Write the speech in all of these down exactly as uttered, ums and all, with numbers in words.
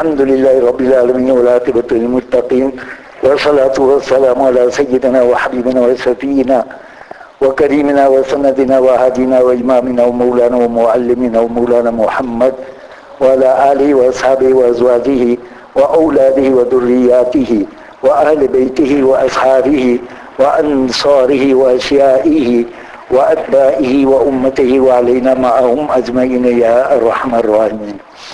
الحمد لله رب العالمين والعاقبة للمتقين والصلاة والسلام على سيدنا وحبيبنا وشفينا وكريمنا وسندنا وهادينا وإمامنا ومولانا ومعلمنا ومولانا محمد وعلى آله وأصحابه وأزواجه وأولاده وذرياته وأهل بيته وأصحابه وأنصاره وأشيائه وأتباعه وأمته وعلينا معهم أجمعين يا أرحم الراحمين.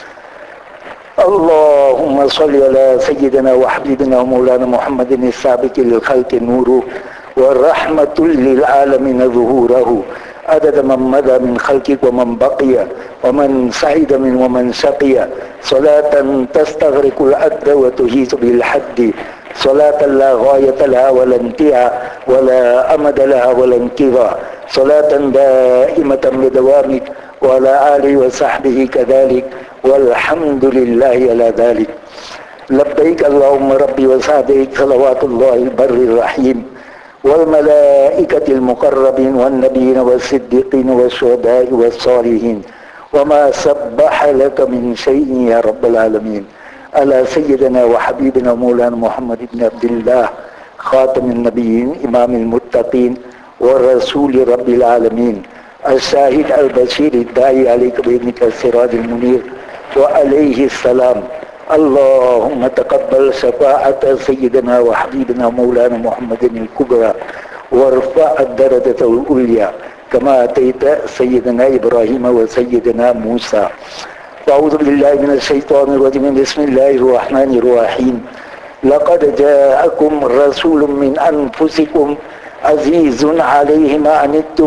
اللهم صل على سيدنا وحبيبنا ومولانا محمد السابق للخلق نوره والرحمة للعالمين ظهوره عدد من مدى من خلقك ومن بقي ومن سعيد من ومن شقي صلاة تستغرق العد وتهيس بالحد صلاة لا غاية لها ولا انتهاء ولا أمد لها ولا انقضاء صلاة دائمة بدوامك وعلى آله وصحبه كذلك والحمد لله على ذلك. لبيك اللهم ربي وسعديك صلوات الله البر الرحيم والملائكة المقربين والنبيين والصديقين والشهداء والصالحين وما سبح لك من شيء يا رب العالمين على سيدنا وحبيبنا مولانا محمد بن عبد الله خاتم النبيين إمام المتقين ورسول رب العالمين الشاهد البشير الداعي عليك بإذنك السراج المنير وعليه السلام. اللهم تقبل شفاعة سيدنا وحبيبنا مولانا محمد الكبرى وارفع الدرجة العليا كما أتيت سيدنا إبراهيم وسيدنا موسى. أعوذ بالله من الشيطان الرجيم. بسم الله الرحمن الرحيم. لقد جاءكم رسول من أنفسكم عزيز عليه ما عنتم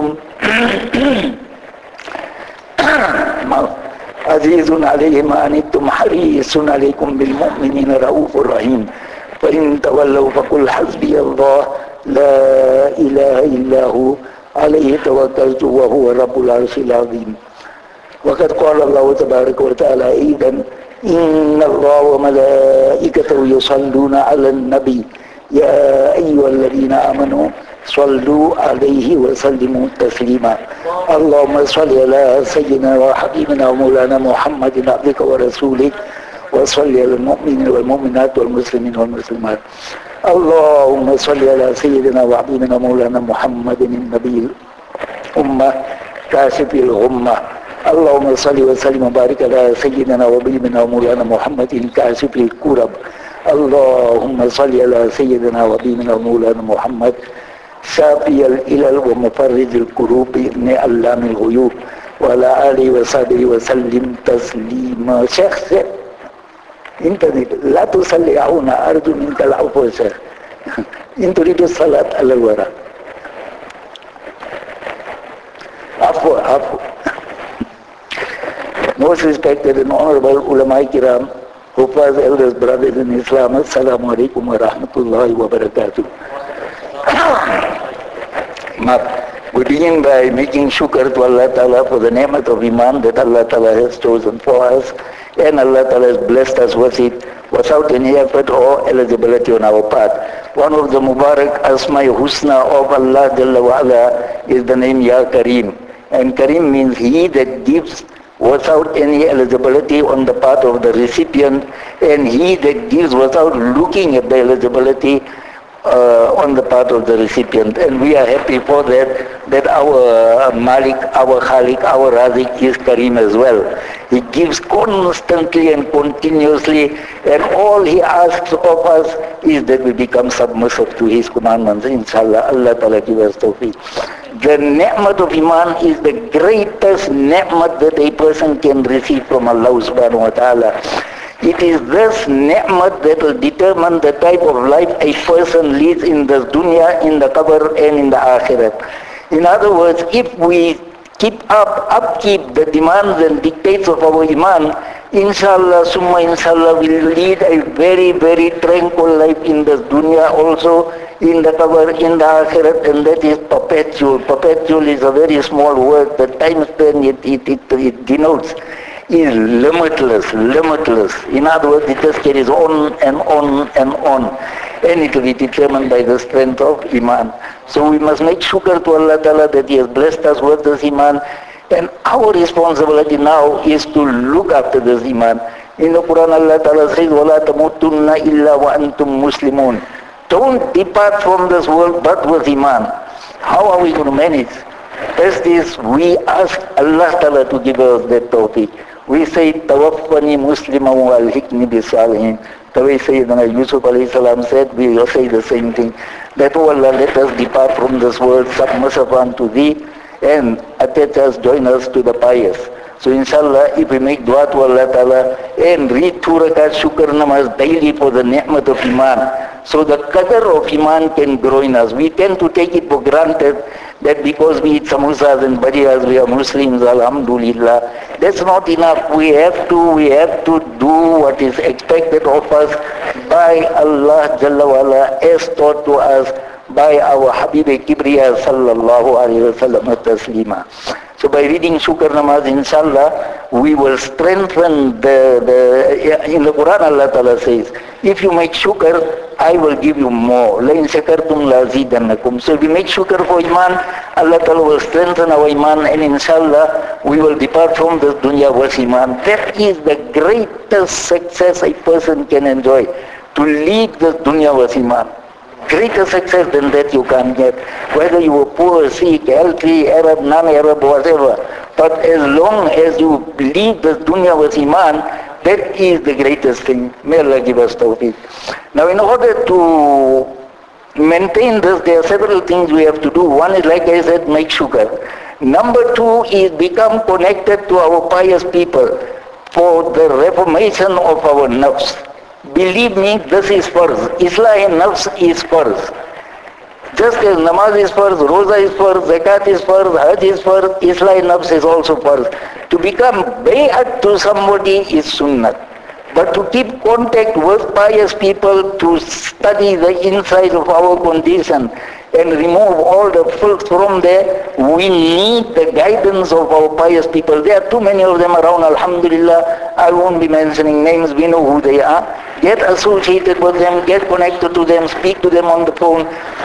عزيز عليه ما عنتم حريص عليكم بالمؤمنين رؤوف رحيم. فإن تولوا فقل حسبي الله لا إله إلا هو عليه توكلت وهو رب العرش العظيم. وقد قال الله تبارك وتعالى أيضا إن الله وملائكته يصلون على النبي يا أيها الذين آمنوا صلوا عليه وسلموا تسليما. اللهم صل على سيدنا وحبيبنا ومولانا محمد عبدك ورسولك وصل على المؤمنين والمؤمنات والمسلمين والمسلمات. اللهم صل على سيدنا وحبيبنا ومولانا محمد النبي الأمة كاشف الغمة. اللهم صل وسلم وبارك على سيدنا وحبيبنا ومولانا محمد كاشف الكرب. اللهم صل على سيدنا وحبيبنا ومولانا محمد شافي الإلل ومفرج الكروب بإذن علام الغيوب وعلى آله وصحبه وسلم تسليما. شيخ انت لا تصلي هنا أرجو منك العفو يا شيخ. إن تريد الصلاة على الوراء. عفو عفو. Most respected and honorable ulama kiram, Hufaz, elders, brothers in Islam, Assalamu alaikum wa rahmatullahi wa barakatuh. We begin by making shukr to Allah Ta'ala for the ni'mat of Iman that Allah Ta'ala has chosen for us, and Allah Ta'ala has blessed us with it without any effort or eligibility on our part. One of the Mubarak Asma Husna of Allah Jalla wa Ala is the name Ya Kareem. And Kareem means He that gives without any eligibility on the part of the recipient, and He that gives without looking at the eligibility uh, on the part of the recipient. And we are happy for that, that our Malik, our Khalik, our Razik is Kareem as well. He gives constantly and continuously, and all He asks of us is that we become submissive to His commandments. Inshallah, Allah Ta'ala give us tawfiq. The ni'mat of Iman is the greatest ni'mat that a person can receive from Allah subhanahu wa ta'ala. It is this ni'mat that will determine the type of life a person leads in the dunya, in the qabr and in the akhirat. In other words, if we keep up, upkeep the demands and dictates of our Iman, inshallah, summa inshallah, will lead a very, very tranquil life in the dunya also, in the qabr, in the akhirat, and that is perpetual. Perpetual is a very small word. The time span it, it, it, it denotes is limitless, limitless. In other words, it just carries on and on and on. And it will be determined by the strength of Iman. So we must make shukr to Allah Ta'ala that He has blessed us with this Iman. And our responsibility now is to look after this Iman. In the Quran, Allah Ta'ala says, وَلَا تَمُوتُنَّ إِلَّا وَأَنْتُمْ مُسْلِمُونَ. Don't depart from this world but with Iman. How are we going to manage? As this, we ask Allah Ta'ala to give us that tawfiq. We say, Tawaffani Muslima wa al-hikni bi-salihin. The way Sayyidina Yusuf alayhi salam said, we will say the same thing. That, oh Allah, let us depart from this world, submissive unto Thee, and attach us, join us to the pious. So inshallah, if we make dua to Allah Ta'ala and read two rakat shukr namaz daily for the ni'mat of Iman, so the qadr of Iman can grow in us. We tend to take it for granted that because we eat samosas and bhajiyas, we are Muslims, alhamdulillah. That's not enough. We have to, we have to do what is expected of us by Allah Jalla wa'ala, as taught to us by our Habib Kibriya sallallahu alayhi wa sallam taslima. So by reading Shukr Namaz, inshallah, we will strengthen the, the, in the Quran Allah Ta'ala says, if you make Shukr, I will give you more. لَإِن شَكَرْتُمْ لَأَزِيدَنَّكُمْ. So if we make Shukr for Iman, Allah Ta'ala will strengthen our Iman, and inshallah, we will depart from this dunya with Iman. That is the greatest success a person can enjoy, to leave this dunya with Iman. Greater success than that you can't get. Whether you are poor, sick, healthy, Arab, non-Arab, whatever. But as long as you leave the dunya with Iman, that is the greatest thing. May Allah give us tawfiq. Now in order to maintain this, there are several things we have to do. One is, like I said, make shukr. Number two is become connected to our pious people for the reformation of our nafs. Believe me, this is farz. Islah nafs is farz. Just as namaz is farz, roza is farz, zakat is farz, hajj is farz, Islah nafs is also farz. To become bay'at to somebody is sunnat. But to keep contact with pious people, to study the inside of our condition and remove all the filth from there, we need the guidance of our pious people. There are too many of them around, alhamdulillah. I won't be mentioning names, we know who they are. Get associated with them, get connected to them, speak to them on the phone.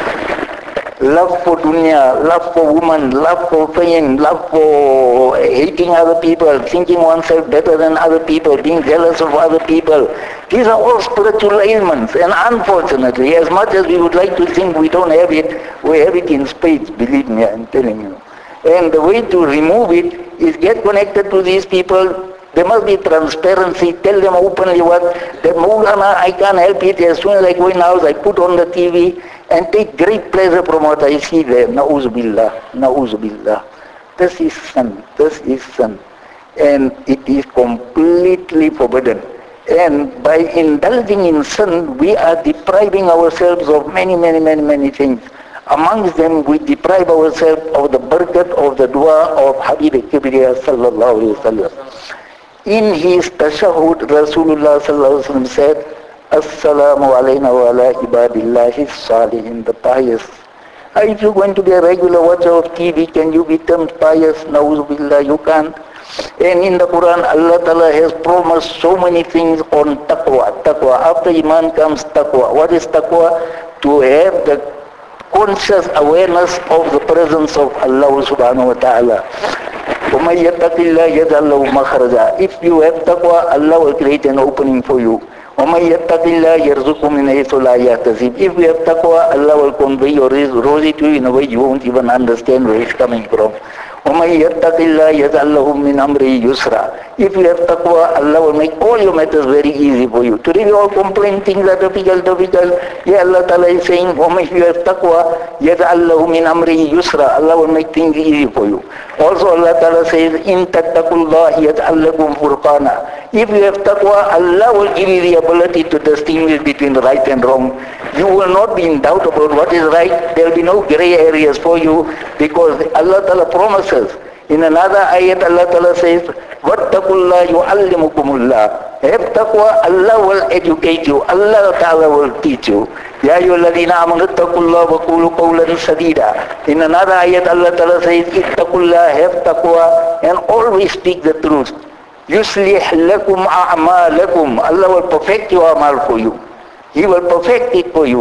Love for dunya, love for woman, love for fame, love for hating other people, thinking oneself better than other people, being jealous of other people. These are all spiritual ailments, and unfortunately, as much as we would like to think we don't have it, we have it in spades, believe me, I'm telling you. And the way to remove it is get connected to these people. There must be transparency. Tell them openly what, that Maulana, I can't help it. As soon as I go in the house, I put on the T V and take great pleasure from what I see there. Na'uz billah, na'uz billah. This is sin, this is sin. And it is completely forbidden. And by indulging in sin, we are depriving ourselves of many, many, many, many things. Amongst them, we deprive ourselves of the barakat of the dua of Habib Kibriya sallallahu alayhi wa sallam. In his tashahud, Rasulullah sallallahu alayhi wa sallam said, As-salamu alayna wa ala ibadillahi salihin, the pious. If you're going to be a regular watcher of T V, can you be termed pious? Na'udhu billah, you can't. And in the Quran, Allah Ta'ala has promised so many things on taqwa. Taqwa. After Iman comes taqwa. What is taqwa? To have the conscious awareness of the presence of Allah subhanahu wa ta'ala. وَمَنْ يَتَّقِ اللَّهَ يَجْعَلْ لَهُ مَخْرَجًا. If you have taqwa, Allah will create an opening for you. وَمَنْ يَتَّقِ اللَّهَ يَرْزُقْهُ مِنْ حَيْثُ لَا يَحْتَسِبُ. If you have taqwa, Allah will convey your rosy to you in a way you won't even understand where it's coming from. وَمَنْ يَتَّقِ اللَّهَ يَجْعَلْ لَهُ مِنْ أَمْرِهِ يُسْرًا. If you have taqwa, Allah will make all your matters very easy for you. Today we all complain things are difficult, difficult. Yeah, Allah Ta'ala is saying, وَمَنْ if you have taqwa, يَجْعَلْ لَهُ مِنْ أَمْرِهِ يُسْرًا. Allah will make things easy for you. Also Allah Ta'ala says, إِن تَتَّقُوا اللَّهَ يَجْعَلْ لَكُمْ فُرْقَانًا. If you have taqwa, Allah will give you the ability to distinguish between right and wrong. You will not be in doubt about what is right. There will be no gray areas for you, because Allah Ta'ala promises. In another ayat, Allah Ta'ala says, وَاتَّقُوا اللَّهَ يُعَلِّمُكُمُ اللَّهِ. Have taqwa, Allah will educate you. Allah Ta'ala will teach you. يَا أَيُّهَا الَّذِينَ آمَنُوا اتَّقُوا اللَّهَ وَقُولُوا قَوْلًا سَدِيدًا. In another ayat, Allah Ta'ala says, اتَّقُوا اللَّهَ, have taqwa, and always speak the truth. يُصْلِحْ لَكُمْ أَعْمَالَكُمْ. Allah will perfect your amal for you. He will perfect it for you.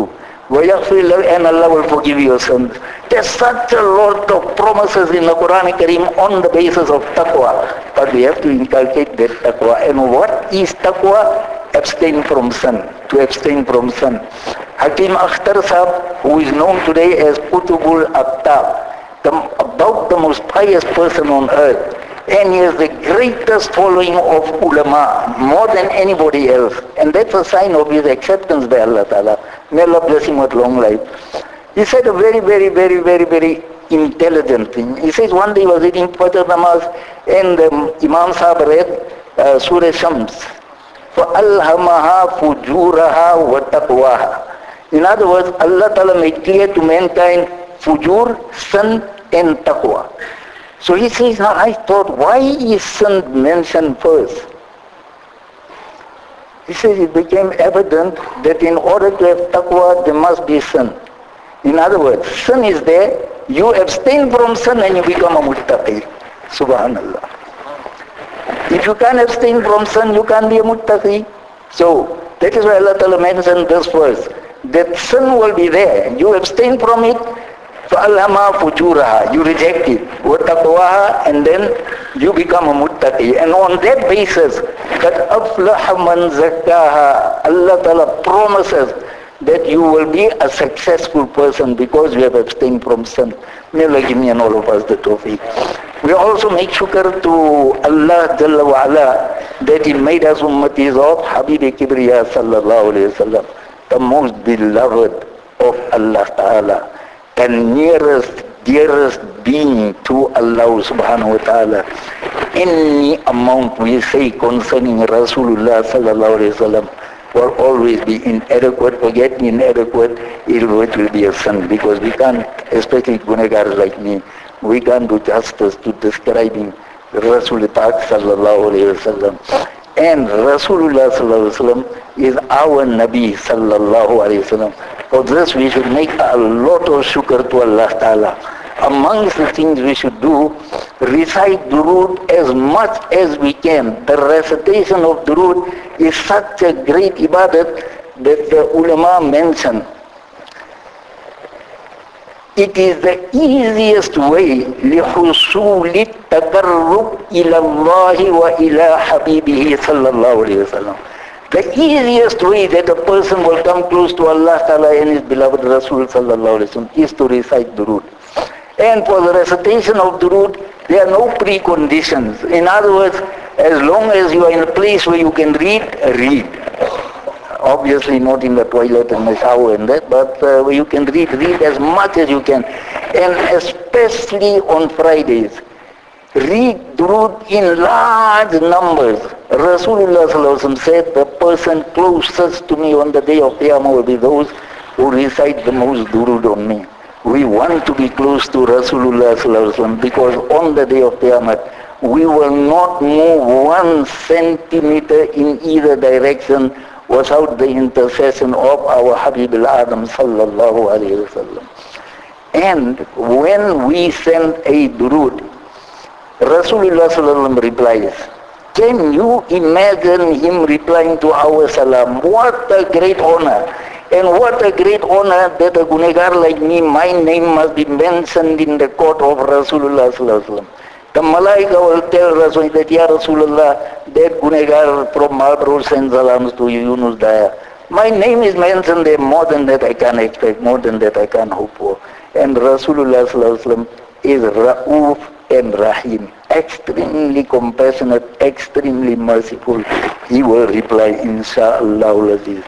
وَيَغْفِرْ لَكَ, and Allah will forgive your sins. There's such a lot of promises in the Quran Kareem on the basis of taqwa. But we have to inculcate that taqwa. And what is taqwa? Abstain from sin. To abstain from sin. Hakim Akhtar Sahib, who is known today as Qutubul Aqtab, the, about the most pious person on earth. And he has the greatest following of ulama, more than anybody else. And that's a sign of his acceptance by Allah Ta'ala. May Allah bless him with long life. He said a very, very, very, very, very intelligent thing. He says one day he was reading Fajr Namaz and um, Imam Sahib read uh, Surah Shams. فَأَلْهَمَهَا فُجُورَهَا وَتَقْوَاهَا. In other words, Allah Ta'ala made clear to mankind fujur, sin and taqwa. So he says, now I thought, why is sin mentioned first? He says it became evident that in order to have taqwa, there must be sin. In other words, sin is there, you abstain from sin and you become a muttaqi. Subhanallah. If you can't abstain from sin, you can't be a muttaqi. So, that is why Allah Ta'ala mentioned this verse, that sin will be there. You abstain from it, فَأَلْهَمَا فُجُورَهَا, you reject it, وَتَقْوَاهَا, and then you become a muttaqi. And on that basis, that أَفْلَحَ مَنْ زَكَّاهَا, Allah Ta'ala promises that you will be a successful person because you have abstained from sin. May Allah give me and all of us the tawfiq. We also make shukr to Allah Jalla wa Ala that He made us ummatis of Habib Kibriya sallallahu alayhi wa sallam, the most beloved of Allah Ta'ala, and nearest, dearest being to Allah subhanahu wa ta'ala. Any amount we say concerning Rasulullah sallallahu alayhi wa sallam will always be inadequate. Forget inadequate, it will be a sin, because we can't, especially gunagars like me, we can't do justice to describing Rasul Pak sallallahu alayhi wa sallam. And Rasulullah sallallahu alayhi wa sallam is our Nabi sallallahu alayhi wa sallam. For this we should make a lot of shukr to Allah Ta'ala. Amongst the things we should do, recite durood as much as we can. The recitation of durood is such a great ibadat that the ulama mention. It is the easiest way لِحُصُولِ التَّقَرُّبِ إِلَى اللَّهِ وَإِلَى حَبِيبِهِ صلى الله عليه وسلم. The easiest way that a person will come close to Allah Ta'ala and His beloved Rasul sallallahu alayhi wa sallam is to recite durood. And for the recitation of durood, there are no preconditions. In other words, as long as you are in a place where you can read, read. Obviously not in the toilet and the shower and that, but uh, where you can read, read as much as you can. And especially on Fridays, read durood in large numbers. Rasulullah sallallahu alaihi wasallam said, the person closest to me on the day of Qiyamah will be those who recite the most durood on me. We want to be close to Rasulullah sallallahu alaihi wasallam because on the day of Qiyamah, we will not move one centimeter in either direction without the intercession of our Habib al-Adam sallallahu alayhi wasallam. And when we send a durood, Rasulullah sallallahu alayhi wasallam replies, can you imagine him replying to our salam? What a great honor. And what a great honor that a gunegar like me, my name must be mentioned in the court of Rasulullah sallallahu alayhi wasallam. The Malaika will tell Rasul that, Ya Rasulullah, that gunegar from Marlborough sends salams to you, Yunus Daya. My name is mentioned there, more than that I can expect, more than that I can hope for. And Rasulullah sallallahu alayhi wasallam is Ra'uf and Rahim, extremely compassionate, extremely merciful. He will reply, Insha'Allah Aziz.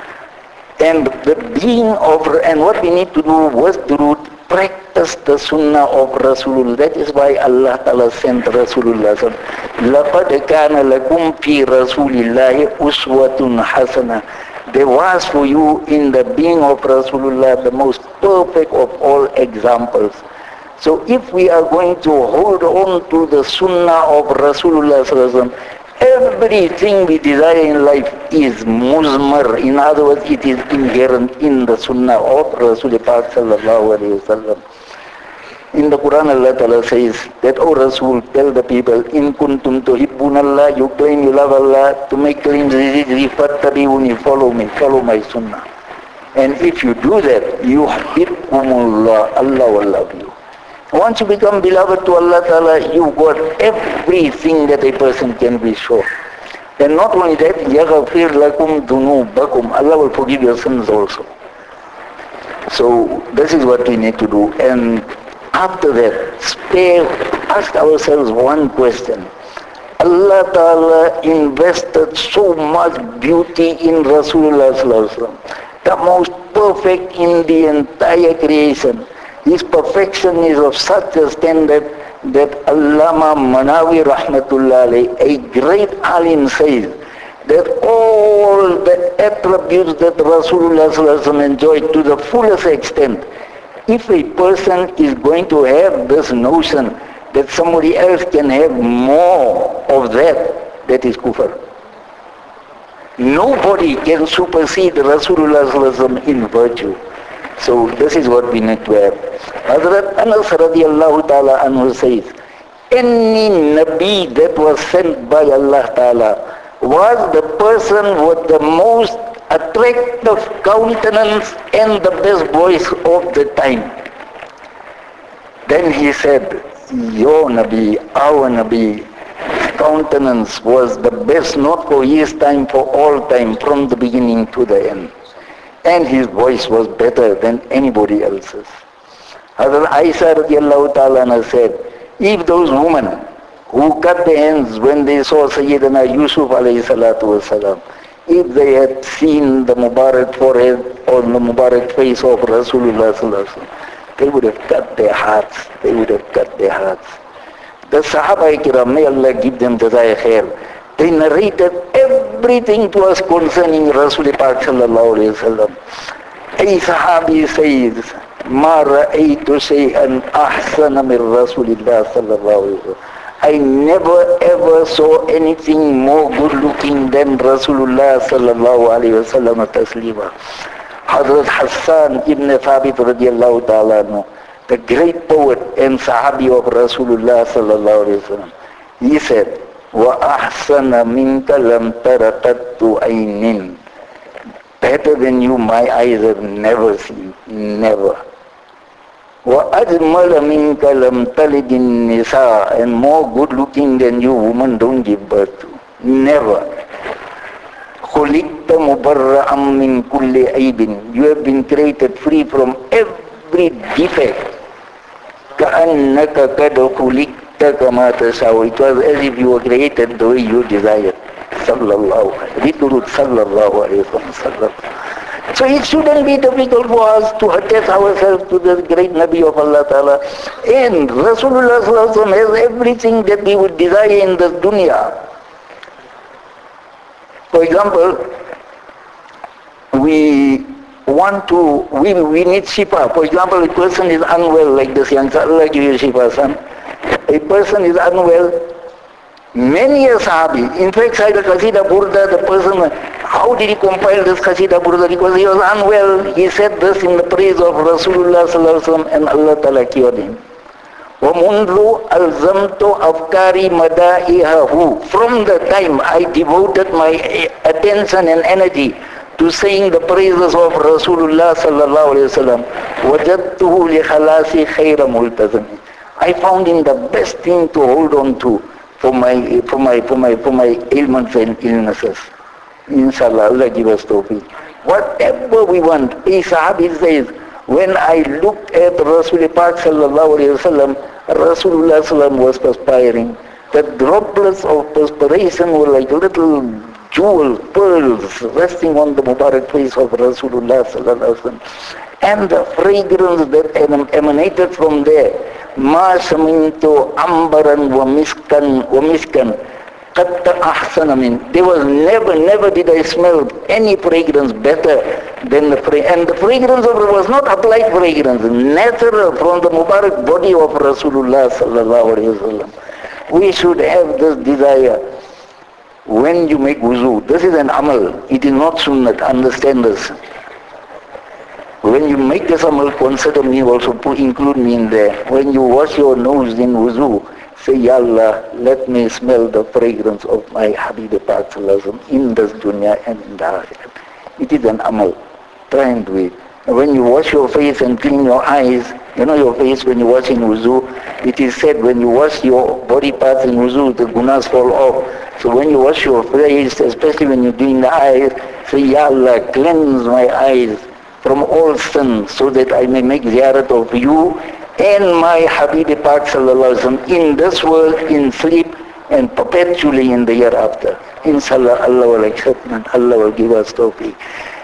And the being of, and what we need to do was to practice the sunnah of Rasulullah. That is why Allah Ta'ala sent Rasulullah. لَقَدْ كَانَ لَكُمْ فِي رَسُولِ اللَّهِ أُسْوَةٌ حَسَنَةٌ. There was for you in the being of Rasulullah the most perfect of all examples. So if we are going to hold on to the sunnah of Rasulullah sallallahu alaihi wasallam, everything we desire in life is muzmar. In other words, it is inherent in the sunnah of Rasulullah sallallahu alaihi wasallam. In the Quran, Allah Ta'ala says that, O Rasul, tell the people, in kuntum tuhibbun Allah, you claim you love Allah, to make claims is easy, fattabi'uni, follow me, follow my sunnah. And if you do that, yuhibbukumullah, Allah will love you. Once you become beloved to Allah Ta'ala, you've got everything that a person can be sure. And not only that, يَغَفِرْ لَكُمْ ذُنُوبَكُمْ, Allah will forgive your sins also. So this is what we need to do. And after that, spare, ask ourselves one question. Allah Ta'ala invested so much beauty in Rasulullah Sallallahu Alaihi Wasallam, the most perfect in the entire creation. His perfection is of such a standard that Allama Manawi Rahmatullah Alayhi, a great alim, says that all the attributes that Rasulullah Sallallahu Alaihi Wasallam enjoyed to the fullest extent, if a person is going to have this notion that somebody else can have more of that, that is kufr. Nobody can supersede Rasulullah Sallallahu Alaihi Wasallam in virtue. So this is what we need to have. Hazrat Anas radiallahu ta'ala anhu says, any Nabi that was sent by Allah Ta'ala was the person with the most attractive countenance and the best voice of the time. Then he said, your Nabi, our Nabi, countenance was the best, not for his time, for all time, from the beginning to the end. And his voice was better than anybody else's. Hazrat Aisha radiallahu ta'ala said, if those women who cut their hands when they saw Sayyidina Yusuf alayhi salatu wasalam, if they had seen the Mubarak forehead or the Mubarak face of Rasulullah sallallahu alaihi wasallam, they would have cut their hearts. They would have cut their hearts. The Sahaba Kiram, may Allah give them jazai khair, they narrated everything to us concerning Rasul Pak sallallahu alayhi wasallam. A Sahabi says, Ma ra'aytu shay'an ahsana min Rasulillah sallallahu alayhi wasallam. I never ever saw anything more good looking than Rasulullah sallallahu alayhi wasallam taslima. Hazrat Hassan ibn Thabit radiallahu ta'ala, the great poet and Sahabi of Rasulullah sallallahu alayhi wasallam, he said, wa ahsana minka lam tarakattu aynin. Better than you my eyes have never seen, never. Wa ajmala minka lam talidin nisa, and more good looking than you women don't give birth to, never. Khuliqta mubarra'am min kulli aibin, you have been created free from every defect. Ka'annaka kad khuliqta kama tashaw, it was as if you were created the way you desired. Sallallahu alayhi sallallahu alayhi wa sallam. So it shouldn't be difficult for us to attach ourselves to the great Nabi of Allah Ta'ala. And Rasulullah Sallallahu Alaihi Wasallam has everything that we would desire in this dunya. For example, we want to, we, we need shifa. For example, a person is unwell like this young son, Allah give you shifa, son. A person is unwell, many a sahabi, in fact, Sayyid Qasida Burda, the person, how did he compile this Qasida Burda? Because he was unwell, he said this in the praise of Rasulullah Sallallahu Alaihi Wasallam, and Allah Ta'ala cured him. وَمُنْذُ أَلْزَمْتُ أَفْكَارِ مَدَائِهَهُ, from the time I devoted my attention and energy to saying the praises of Rasulullah Sallallahu Alaihi Wasallam, وَجَدْتُهُ لِخَلَاسِ خَيْرَ مُلْتَزَمِ, I found him the best thing to hold on to for my for my for my for my ailments and illnesses. Inshallah, Allah give us tawfiq. Whatever we want, a Sahabi says, when I looked at Rasul Pak sallallahu alayhi wasallam, Rasulullah sallam was perspiring. The droplets of perspiration were like little jewels, pearls resting on the Mubarak face of Rasulullah sallallahu alayhi wasallam. And the fragrance that emanated from there, ma shamintu ambaran wa miskan wa miskan qatta ahsana min, there was never never did I smell any fragrance better than the fragrance, and the fragrance of it was not applied fragrance, natural from the Mubarak body of Rasulullah sallallahu alaihi wasallam. We should have this desire. When you make wuzu, this is an amal, it is not sunnat, understand this. When you make this amal, consider me also, put, include me in there. When you wash your nose in wuzu, say, Ya Allah, let me smell the fragrance of my Habib Pak in this dunya and in the akhirat. It is an amal. Try and do it. When you wash your face and clean your eyes, you know your face when you wash in wuzu, it is said when you wash your body parts in wuzu, the gunas fall off. So when you wash your face, especially when you're doing the eyes, say, Ya Allah, cleanse my eyes from all sin so that I may make ziyarat of you and my Habibi Pak Sallallahu Alaihi Wasallam in this world, in sleep, and perpetually in the year after. Inshallah, Allah will accept and Allah will give us tawfiq.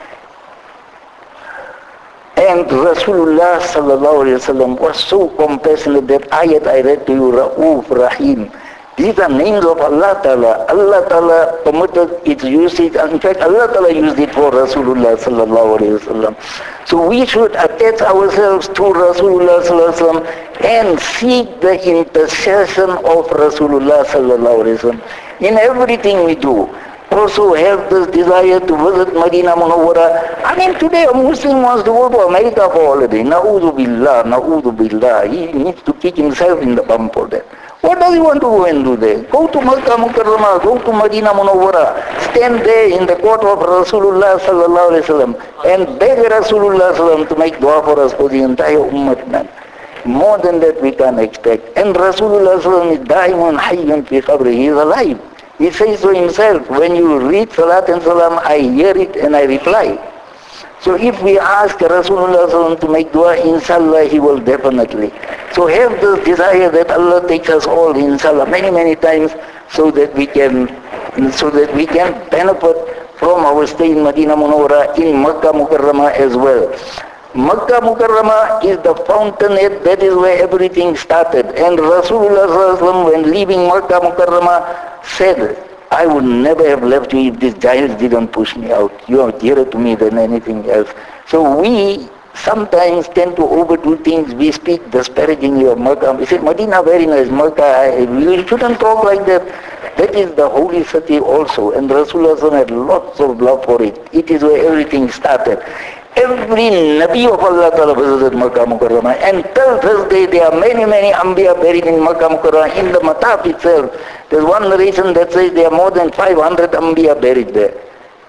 And Rasulullah Sallallahu Alaihi Wasallam was so compassionate. That ayat I read to you, Ra'uf, Rahim. These are names of Allah Ta'ala. Allah Ta'ala permitted its usage. In fact, Allah Ta'ala used it for Rasulullah Sallallahu Alaihi Wasallam. So we should attach ourselves to Rasulullah Sallallahu Alaihi Wasallam and seek the intercession of Rasulullah Sallallahu Alaihi Wasallam in everything we do. Also have this desire to visit Medina Munawwara. I mean, today a Muslim wants to go to America for holiday. Na'udhu billah, na'udhu billah. He needs to kick himself in the bum for that. What does he want to go and do there? Go to Makkah Mukarramah, go to Medina Munawwara, stand there in the court of Rasulullah Sallallahu Alaihi Wasallam and beg Rasulullah Sallallahu Alaihi Wasallam to make dua for us, for the entire ummah, man. More than that we can expect. And Rasulullah Sallallahu Alaihi Wasallam is da'imun hayyun fi qabri. He is alive. He says to himself, when you read Salat and Salam, I hear it and I reply. So if we ask Rasulullah Sallallahu Alaihi Wasallam to make dua, inshallah he will definitely. So have this desire that Allah takes us all, inshallah, many, many times, so that we can, so that we can benefit from our stay in Medina Munawwara, in Makkah Mukarramah as well. Makkah Mukarramah is the fountainhead, that is where everything started. And Rasulullah Sallallahu Alaihi Wasallam, when leaving Makkah Mukarramah, said, I would never have left you if these giants didn't push me out. You are dearer to me than anything else. So we sometimes tend to overdo things. We speak disparagingly of Makkah. We say, Medina very nice, Makkah, you shouldn't talk like that. That is the holy city also. And Rasulullah had lots of love for it. It is where everything started. Every Nabi of Allah Ta'ala visited Makkah Mukarramah. And till this day, there are many, many Anbiya buried in Makkah Mukarramah. In the Mataf itself, there's one narration that says there are more than five hundred Anbiya buried there.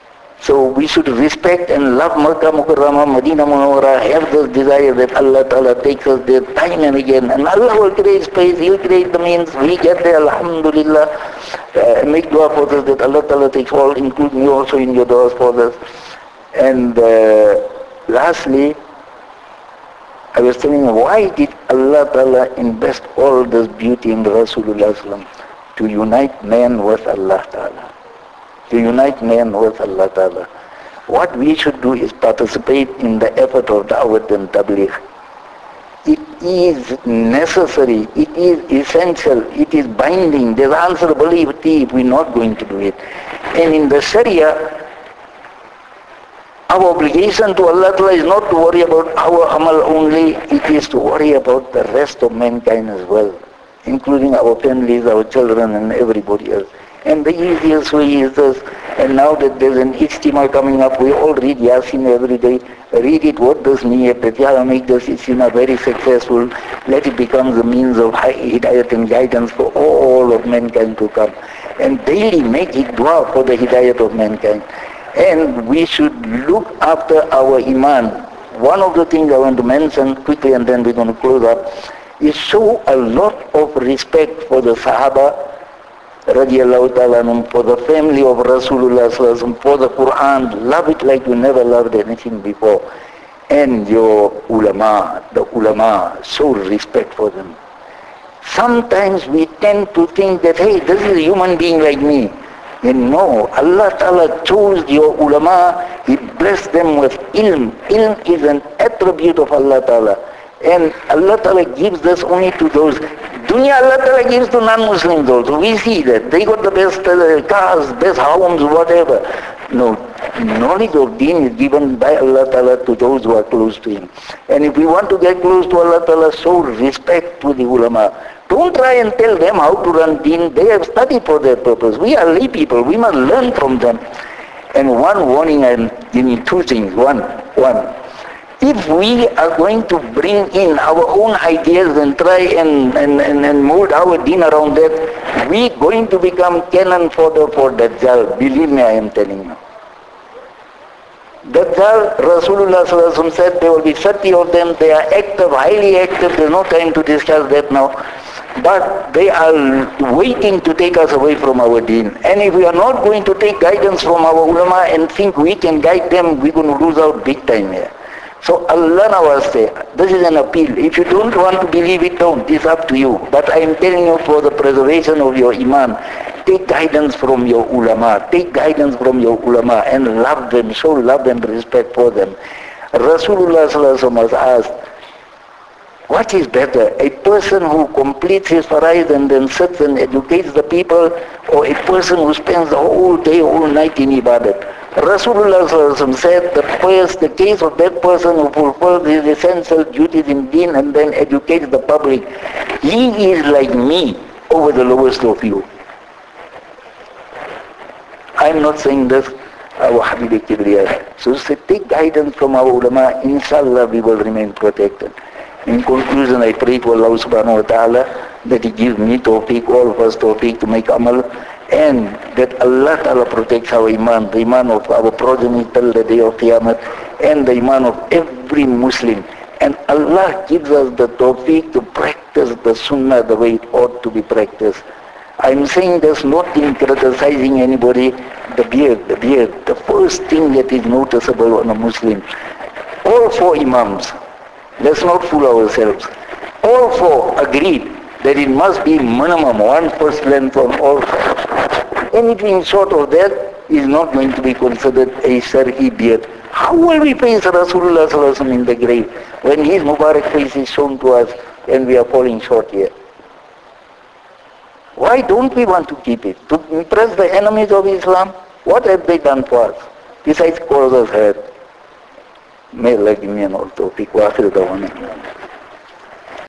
So we should respect and love Makkah Mukarramah, Medina Munawwara, have this desire that Allah Ta'ala takes us there time and again. And Allah will create space, He'll create the means. We get there, Alhamdulillah. Uh, make dua for us that Allah Ta'ala takes all, include me also in your duas for us. And uh, lastly, I was telling you, why did Allah Ta'ala invest all this beauty in Rasulullah Sallam? To unite man with Allah Ta'ala. To unite man with Allah Ta'ala. What we should do is participate in the effort of Da'wat and Tabligh. It is necessary, it is essential, it is binding. There's answerability if we're not going to do it. And in the Sharia, our obligation to Allah Ta'ala is not to worry about our amal only, it is to worry about the rest of mankind as well, including our families, our children and everybody else. And the easiest way is this, and now that there's an ijtima coming up, we all read Yasin every day. Read it, what does niyat, that Ya Allah make this ijtima very successful, let it become the means of hidayat and guidance for all of mankind to come. And daily make it dua for the hidayat of mankind. And we should look after our iman. One of the things I want to mention quickly and then we're going to close up, is show a lot of respect for the Sahaba, radiallahu ta'ala, for the family of Rasulullah sallallahu alaihi wasallam, for the Quran. Love it like you never loved anything before. And your ulama, the ulama, show respect for them. Sometimes we tend to think that, hey, this is a human being like me. And no, Allah Ta'ala chose your ulama, He blessed them with ilm. Ilm is an attribute of Allah Ta'ala. And Allah Ta'ala gives this only to those. Dunya Allah Ta'ala gives to non-Muslims also. We see that. They got the best uh, cars, best homes, whatever. No, knowledge of deen is given by Allah Ta'ala to those who are close to Him. And if we want to get close to Allah Ta'ala, show respect to the ulama. Don't try and tell them how to run deen. They have studied for their purpose. We are lay people. We must learn from them. And one warning, I'm giving two things. One, one. If we are going to bring in our own ideas and try and, and, and, and mold our deen around that, we're going to become cannon fodder for Dajjal. Believe me, I am telling you. Dajjal, Rasulullah sallallahu alaihi wasallam said there will be thirty of them. They are active, highly active. There's no time to discuss that now. But they are waiting to take us away from our deen. And if we are not going to take guidance from our ulama and think we can guide them, we're going to lose out big time here. So Allah nawaste, this is an appeal. If you don't want to believe it, don't. It's up to you. But I am telling you, for the preservation of your iman, take guidance from your ulama. Take guidance from your ulama and love them. Show love and respect for them. Rasulullah sallallahu alaihi wasallam was asked, what is better, a person who completes his faraid and then sits and educates the people, or a person who spends the whole day, whole night in ibadat? Rasulullah sallallahu alaihi wasallam said, the, first, the case of that person who fulfills his essential duties in deen and then educates the public, he is like me over the lowest of you. I'm not saying this, our Habib Kibriya. So take guidance from our ulama, inshallah we will remain protected. In conclusion, I pray to Allah subhanahu wa ta'ala that He gives me tawfiq, all of us tawfiq to make amal, and that Allah ta'ala protects our iman, the iman of our progeny till the day of Qiyamah, and the iman of every Muslim. And Allah gives us the tawfiq to practice the sunnah the way it ought to be practiced. I'm saying this not in criticizing anybody. The beard, the beard, the first thing that is noticeable on a Muslim. All four imams, let's not fool ourselves. All four agreed that it must be minimum one first length on all four. Anything short of that is not going to be considered a shar'i beard. How will we face Rasulullah sallallahu alaihi wasallam in the grave when his Mubarak face is shown to us and we are falling short here? Why don't we want to keep it? To impress the enemies of Islam? What have they done for us? Besides cause us hurt. May Allah give me an all tawfiq wa akhir dawana.